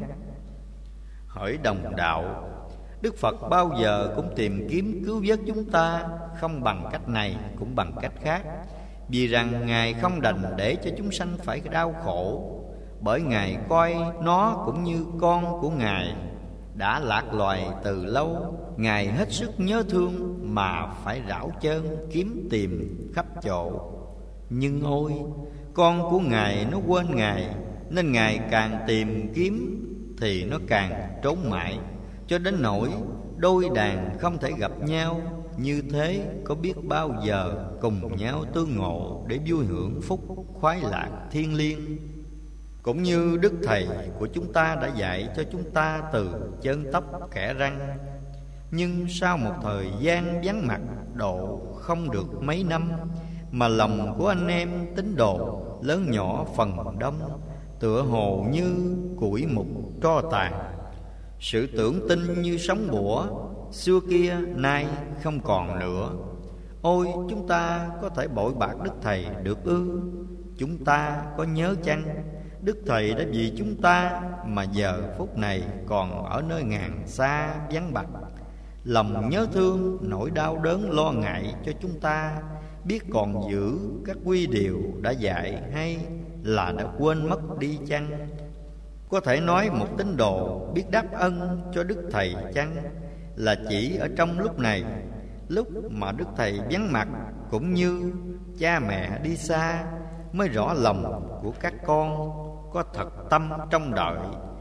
Hỡi đồng đạo, Đức Phật bao giờ cũng tìm kiếm cứu vớt chúng ta, không bằng cách này cũng bằng cách khác, vì rằng Ngài không đành để cho chúng sanh phải đau khổ, bởi Ngài coi nó cũng như con của Ngài, đã lạc loài từ lâu. Ngài hết sức nhớ thương mà phải rảo trơn kiếm tìm khắp chỗ. Nhưng ôi, con của Ngài nó quên Ngài, nên Ngài càng tìm kiếm thì nó càng trốn mãi, cho đến nỗi đôi đàn không thể gặp nhau. Như thế có biết bao giờ cùng nhau tương ngộ để vui hưởng phúc khoái lạc thiên liêng. Cũng như Đức Thầy của chúng ta đã dạy cho chúng ta từ chân tóc kẻ răng. Nhưng sau một thời gian vắng mặt độ không được mấy năm, mà lòng của anh em tín đồ lớn nhỏ phần đông tựa hồ như củi mục tro tàn. Sự tưởng tin như sóng bủa xưa kia nay không còn nữa. Ôi, chúng ta có thể bội bạc Đức Thầy được ư? Chúng ta có nhớ chăng Đức Thầy đã vì chúng ta mà giờ phút này còn ở nơi ngàn xa vắng bặt, lòng nhớ thương, nỗi đau đớn lo ngại cho chúng ta, biết còn giữ các quy điều đã dạy, hay là đã quên mất đi chăng? Có thể nói một tín đồ biết đáp ân cho Đức Thầy chăng, là chỉ ở trong lúc này, lúc mà Đức Thầy vắng mặt, cũng như cha mẹ đi xa, mới rõ lòng của các con có thật tâm trông đợi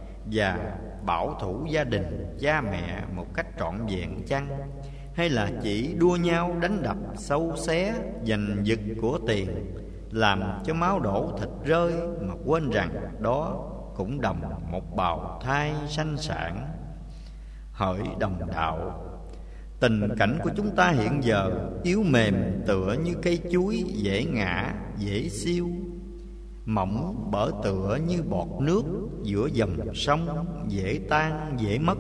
và bảo thủ gia đình cha mẹ một cách trọn vẹn chăng? Hay là chỉ đua nhau đánh đập sâu xé, giành giật của tiền, làm cho máu đổ thịt rơi, mà quên rằng đó cũng đồng một bào thai sanh sản? Hỡi đồng đạo, tình cảnh của chúng ta hiện giờ yếu mềm tựa như cây chuối, dễ ngã dễ siêu, mỏng bở tựa như bọt nước giữa dòng sông, dễ tan dễ mất.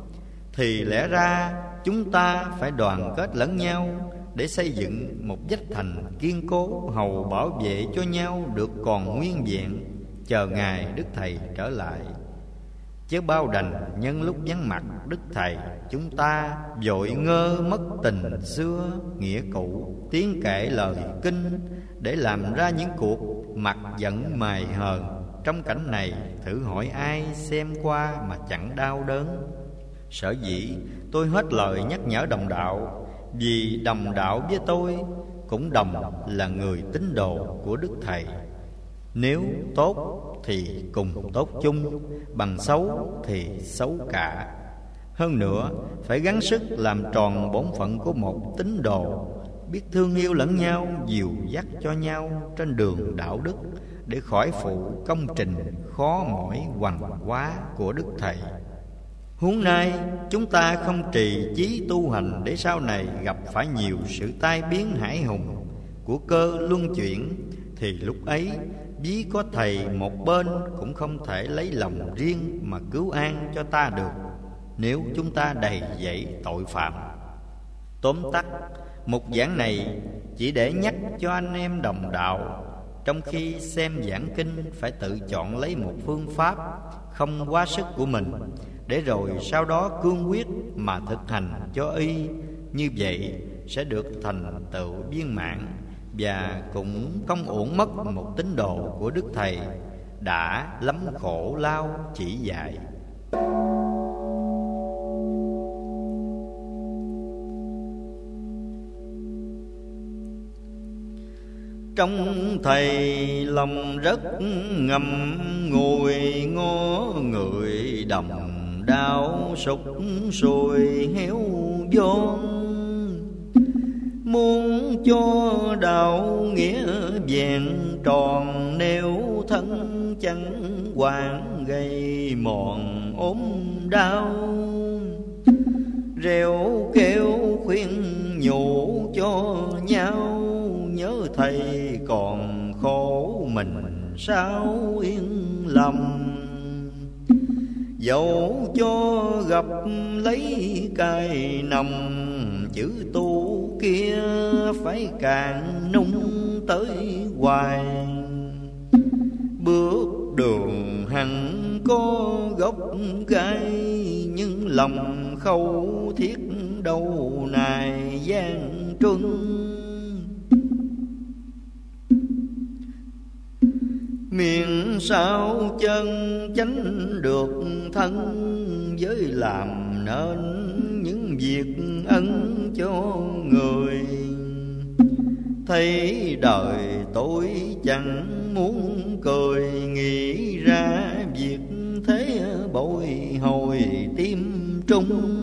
Thì lẽ ra chúng ta phải đoàn kết lẫn nhau để xây dựng một vách thành kiên cố, hầu bảo vệ cho nhau được còn nguyên vẹn, chờ ngày Đức Thầy trở lại. Chớ bao đành nhân lúc vắng mặt đức thầy, chúng ta vội ngơ mất tình xưa nghĩa cũ, tiếng kể lời kinh để làm ra những cuộc mặt giận mài hờn. Trong cảnh này thử hỏi ai xem qua mà chẳng đau đớn. Sở dĩ tôi hết lời nhắc nhở đồng đạo, vì đồng đạo với tôi cũng đồng là người tín đồ của đức thầy. Nếu tốt thì cùng tốt chung, bằng xấu thì xấu cả. Hơn nữa phải gắng sức làm tròn bổn phận của một tín đồ, biết thương yêu lẫn nhau, dìu dắt cho nhau trên đường đạo đức, để khỏi phụ công trình khó mỏi hoằng quá của đức thầy. Huống nay chúng ta không trì chí tu hành, để sau này gặp phải nhiều sự tai biến hải hùng của cơ luân chuyển, thì lúc ấy ví có thầy một bên cũng không thể lấy lòng riêng mà cứu an cho ta được, nếu chúng ta đầy dẫy tội phạm. Tóm tắt, một giảng này chỉ để nhắc cho anh em đồng đạo, trong khi xem giảng kinh phải tự chọn lấy một phương pháp không quá sức của mình, để rồi sau đó cương quyết mà thực hành cho y. Như vậy sẽ được thành tựu viên mãn, và cũng không uổng mất một tín đồ của đức thầy đã lắm khổ lao chỉ dạy. Trong thầy lòng rất ngầm ngùi, ngó người đồng đau sục sùi héo vốn. Muốn cho đạo nghĩa vẹn tròn, nếu thân chẳng quản gây mòn ốm đau. Reo kêu khuyên nhủ cho nhau, nhớ thầy còn khổ mình sao yên lòng. Dẫu cho gặp lấy cay nồng, chữ tu kia phải càng nung tới hoài. Bước đường hằng có gốc gai, nhưng lòng khâu thiết đâu nài gian truân. Miệng sao chân chánh được thân, với làm nên những việc ân cho người. Thấy đời tôi chẳng muốn cười, nghĩ ra việc thế bội hồi tim trung.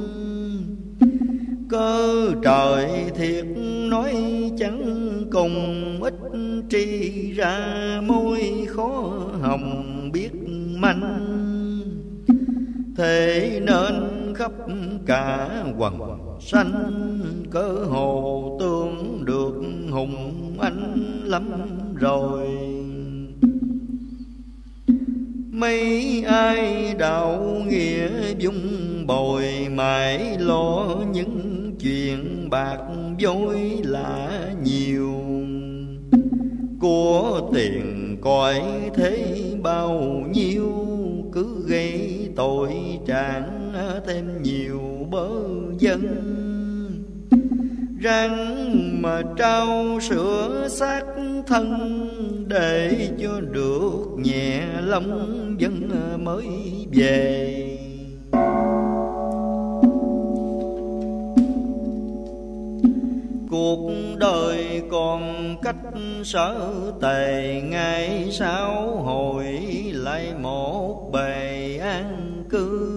Cơ trời thiệt nói chẳng cùng, ít tri ra môi khó hồng biết manh. Thế nên khắp cả quần sanh, cớ hồ tương được hùng anh lắm rồi. Mấy ai đạo nghĩa dung bồi, mãi lo những chuyện bạc vối lạ nhiều. Của tiền cõi thế bao nhiêu, cứ gây tội trạng thêm nhiều bớ dân. Răng mà trao sữa xác thân, để cho được nhẹ lòng dân mới về. Cuộc đời còn cách sở tề, ngày sau hồi lại một bề an cư.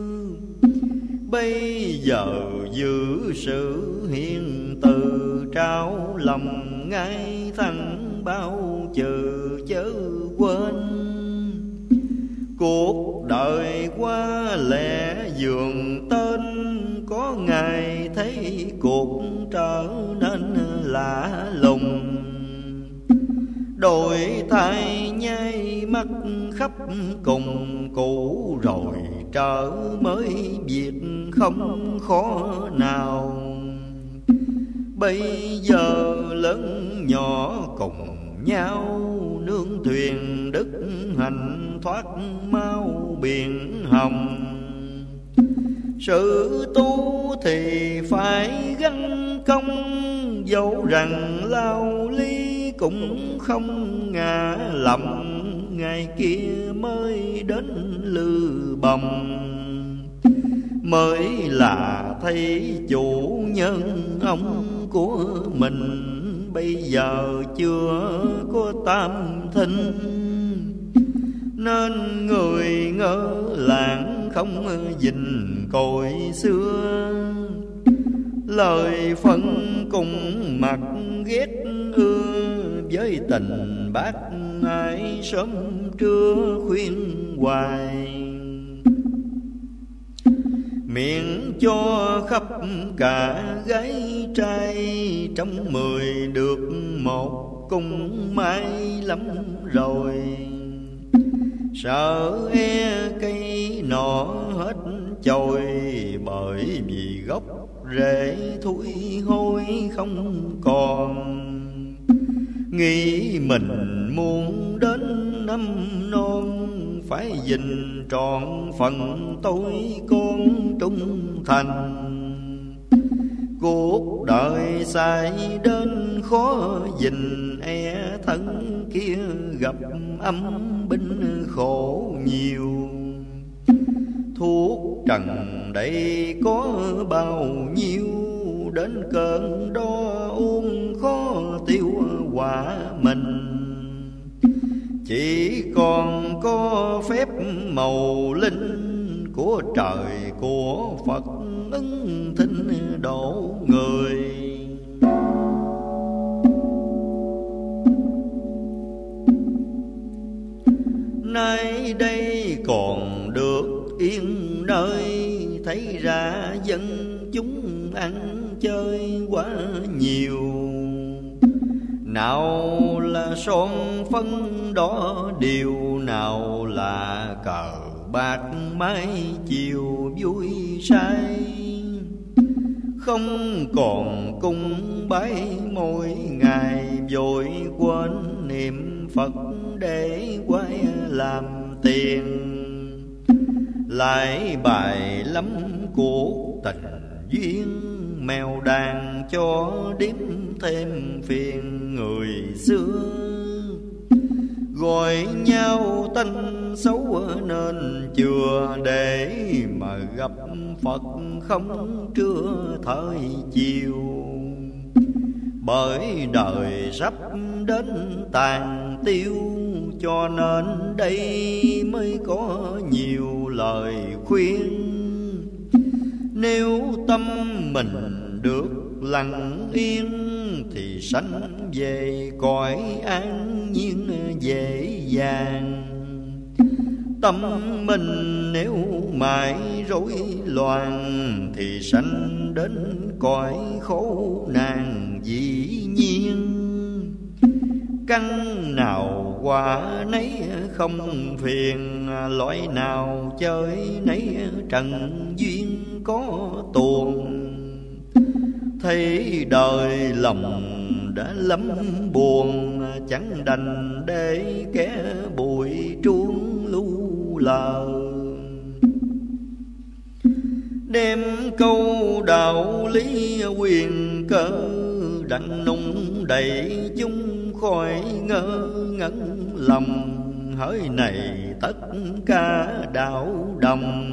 Bây giờ giữ sự hiền từ, trao lòng ngay thẳng bao trừ chớ quên. Cuộc đời qua lẽ dường tên, có ngày thấy cuộc trở nên lạ lùng. Đổi thay nhai mắt khắp cùng cũ, rồi trở mới việc không khó nào. Bây giờ lớn nhỏ cùng nhau, nương thuyền đức hạnh thoát mau biển hồng. Sự tu thì phải gánh công, dẫu rằng lao ly cũng không ngã lầm, ngày kia mới đến lư bồng. Mới là thấy chủ nhân ông của mình, bây giờ chưa có tam thinh, nên người ngỡ làng không dình cội xưa. Lời phân cùng mặt ghét ưa, với tình bác ai sớm trưa khuyên hoài. Miệng cho khắp cả gái trai, trong mười được một cũng may lắm rồi. Sợ e cây nọ hết chồi, bởi vì gốc rễ thúi hôi không còn. Nghĩ mình muốn đến năm non, phải gìn trọn phần tôi con trung thành. Cuộc đời sai đến khó gìn, e thân kia gặp âm binh khổ nhiều. Thuốc trần đây có bao nhiêu, đến cơn đo uống khó tiêu quả mình. Chỉ còn có phép màu linh của trời của Phật ứng thinh độ người. Nay đây còn được yên nơi, thấy ra dân chúng ăn chơi quá nhiều. Nào là son phân đỏ điều, nào là cờ bạc mái chiều vui say. Không còn cung bái mỗi ngày, vội quên niệm Phật để quay làm tiền. Lại bài lắm cuộc tình duyên, mèo đàn cho điếm thêm phiền người xưa. Gọi nhau tanh xấu nên chừa, để mà gặp Phật không trưa thời chiều. Bởi đời sắp đến tàn tiêu, cho nên đây mới có nhiều lời khuyên. Nếu tâm mình được lặng yên, thì sanh về cõi an nhiên dễ dàng. Tâm mình nếu mãi rối loạn, thì sanh đến cõi khổ nạn dĩ nhiên. Căn nào quả nấy không phiền, loại nào chơi nấy trần duyên có tuồng. Thấy đời lòng đã lắm buồn, chẳng đành để kẻ bụi truông lu lờ. Đem câu đạo lý quyền cơ, đặng nung đầy chúng khỏi ngơ ngẩn lòng. Hỡi này tất cả đạo đồng,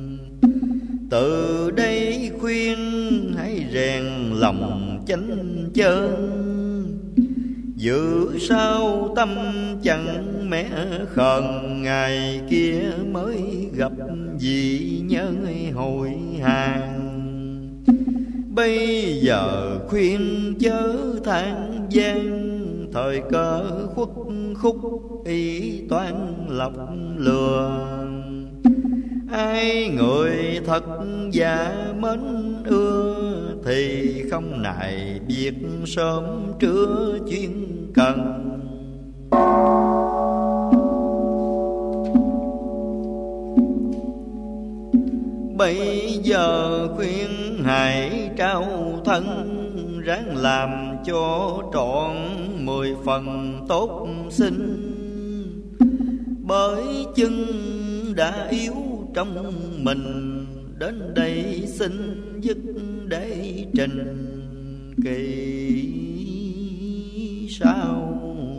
từ đây khuyên hãy rèn lòng chánh chân. Giữ sao tâm chẳng mẻ khờn, ngày kia mới gặp vị nhân hồi hàng. Bây giờ khuyên chớ than gian, thời cơ khuất khúc y toan lọc lừa. Ai người thật giả mến ưa, thì không nại việc sớm trưa chuyên cần. Bây giờ khuyên hãy trao thân, ráng làm cho trọn mười phần tốt sinh. Bởi chân đã yếu trong mình, đến đây xin dứt để trình kỳ sau.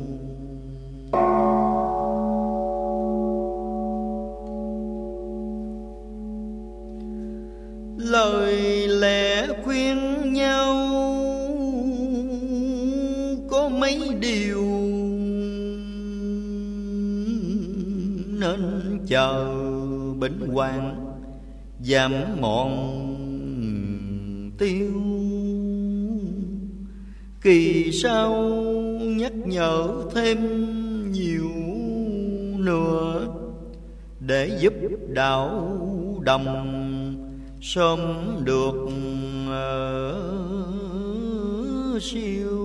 Lời lẽ khuyên nhau có mấy điều, nên chờ bệnh hoạn giảm mòn tiêu. Kỳ sau nhắc nhở thêm nhiều nữa, để giúp đạo đồng sớm được uh, siêu.